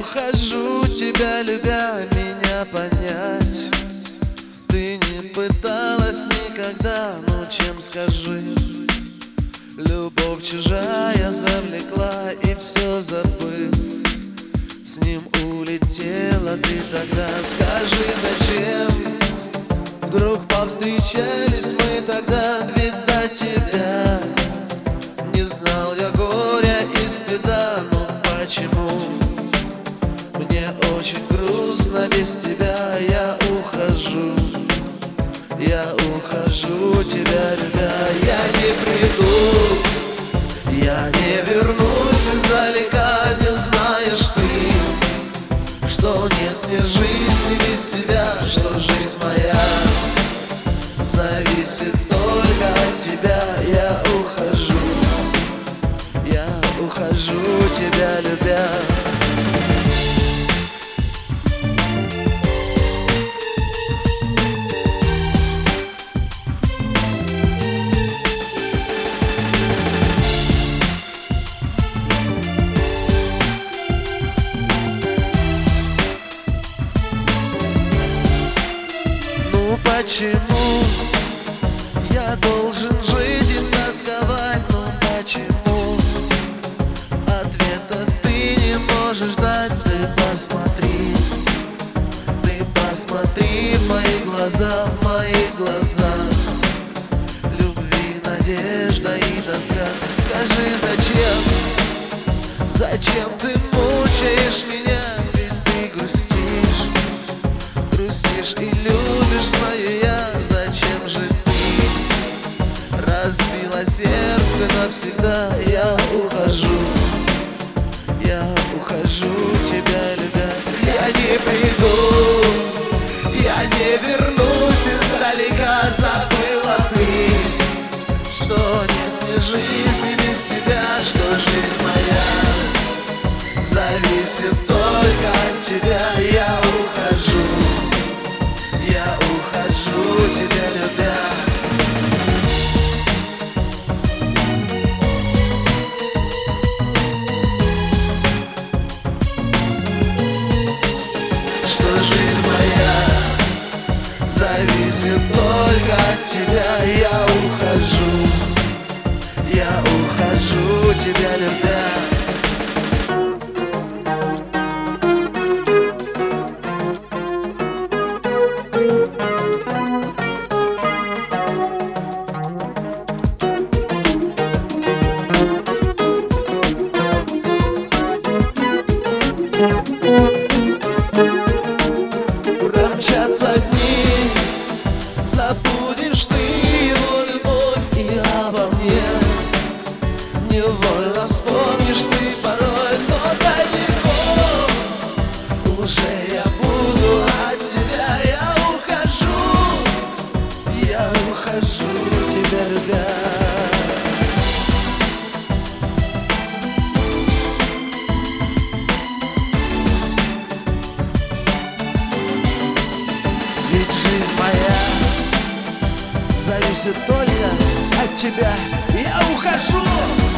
ухожу, тебя любя, меня понять. Ты не пыталась никогда, ну чем скажи. Любовь чужая завлекла, и все забыв, с ним улетела ты тогда. Скажи, зачем вдруг повстречались мы тогда? Ведь до тебя не знал я горя и стыда. Но почему мне очень грустно без тебя? Я ухожу, тебя любя. Я не приду, я не вернусь издалека. Не знаешь ты, что нет мне жизни без тебя, что жизнь моя зависит только от тебя. Я ухожу, тебя любя. Почему я должен жить и тосковать? Ну почему ответа ты не можешь дать? Ты посмотри в мои глаза, в мои глаза. Любви, надежда и тоска. Скажи, зачем ты мучаешь меня? Ведь ты грустишь и любишь, знаю я. Зачем же ты разбила сердце навсегда? Я ухожу, тебя любя. Я не приду, я не вернусь издалека. Забыла ты, что нет мне жизни без тебя, что жизнь моя зависит только от тебя. Я ухожу, тебя любя. Что жизнь моя зависит только от тебя. Я ухожу, тебя любя. Промчатся дни, забудешь ты его любовь и обо мне. Невольно вспомнишь ты порой, но далеко уже я буду от тебя. Я ухожу, тебя любя. Ведь жизнь моя зависит только от тебя. Я ухожу.